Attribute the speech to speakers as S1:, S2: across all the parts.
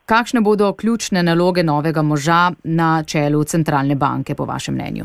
S1: Kakšne bodo ključne naloge novega moža na čelu centralne banke, po vašem mnenju?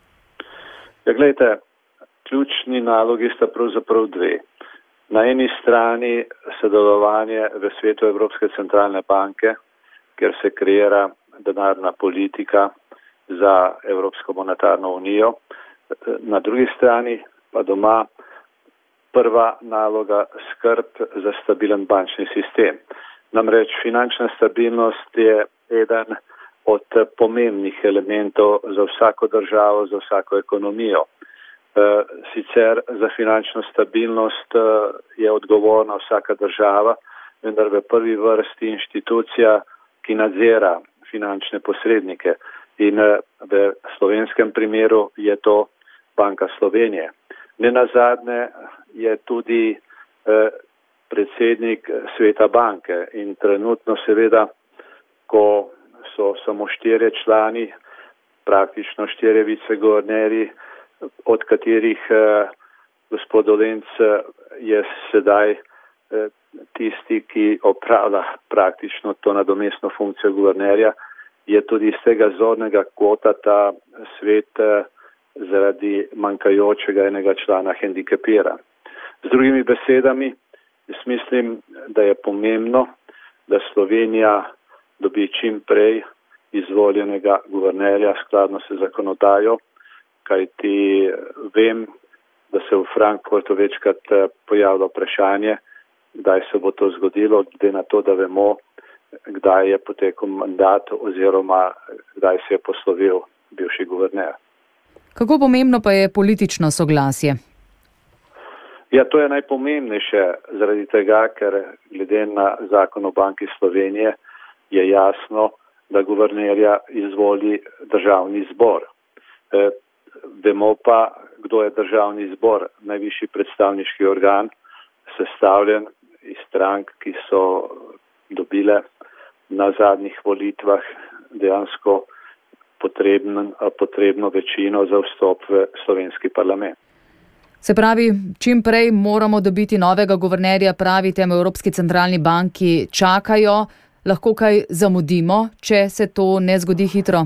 S2: Ja, glejte, ključni nalogi sta pravzaprav dve. Na eni strani sodelovanje v svetu Evropske centralne banke, kjer se kreira denarna politika za Evropsko monetarno unijo. Na drugi strani pa doma prva naloga skrb za stabilen bančni sistem. Namreč finančna stabilnost je eden od pomembnih elementov za vsako državo, za vsako ekonomijo. Sicer za finančno stabilnost je odgovorna vsaka država, vendar v prvi vrsti inštitucija, ki nadzira finančne posrednike. In v slovenskem primeru je to Banka Slovenije. Nenazadnje je tudi predsednik sveta banke in trenutno seveda, ko so samo 4 člani, praktično 4 viceguvernerji, od katerih gospod Dolenc je sedaj tisti, ki opravlja praktično to nadomestno funkcijo guvernerja, je tudi iz tega zornega kota ta svet zaradi manjkajočega enega člana hendikepiran. Z drugimi besedami, jaz mislim, da je pomembno, da Slovenija dobi čim prej izvoljenega guvernerja skladno s zakonodajo, kajti vem, da se v Frankfurtu večkrat pojavlja vprašanje, kdaj se bo to zgodilo, glede na to, da vemo, kdaj je potekel mandat oziroma kdaj se je poslovil bivši guverner.
S1: Kako pomembno pa je politično soglasje?
S2: Ja, to je najpomembnejše zaradi tega, ker glede na zakon o Banki Slovenije je jasno, da guvernerja izvoli državni zbor. Vemo pa, kdo je državni zbor, najvišji predstavniški organ, sestavljen iz strank, ki so dobile na zadnjih volitvah dejansko potrebno večino za vstop v slovenski parlament.
S1: Se pravi, čim prej moramo dobiti novega guvernerja, pravite, v Evropski centralni banki čakajo, lahko kaj zamudimo, če se to ne zgodi hitro?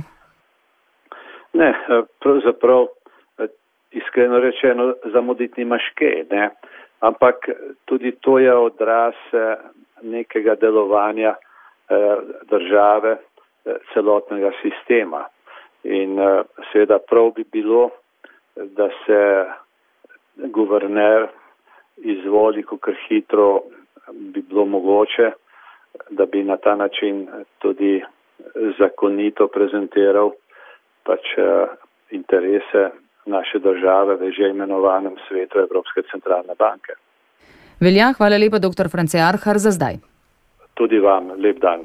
S2: Ne, pravzaprav iskreno rečeno zamuditi nimaš kaj, ne? Ampak tudi to je odraz nekega delovanja države, celotnega sistema. In seveda prav bi bilo, da se guverner izvoli, kakor hitro bi bilo mogoče, da bi na ta način tudi zakonito prezentiral interese naše države v že imenovanem svetu Evropske centralne banke.
S1: Velja, hvala lepa, dr. France Arhar, za zdaj.
S2: Tudi vam, lep dan.